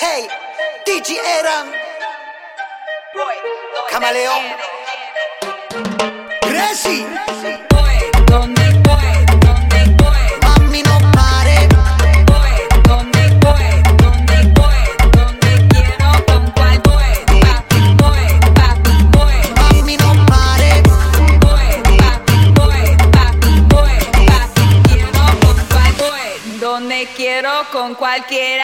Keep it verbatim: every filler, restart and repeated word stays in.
Hey, D J Eran, Camaleón, Gracie, Donde voy, donde voy, mami no pare. voy, donde voy, donde voy, donde quiero, con cual voy, papi voy, papi voy, Mami no pare. voy, papi voy, papi voy, papi quiero, con cual voy, donde quiero, con cualquiera.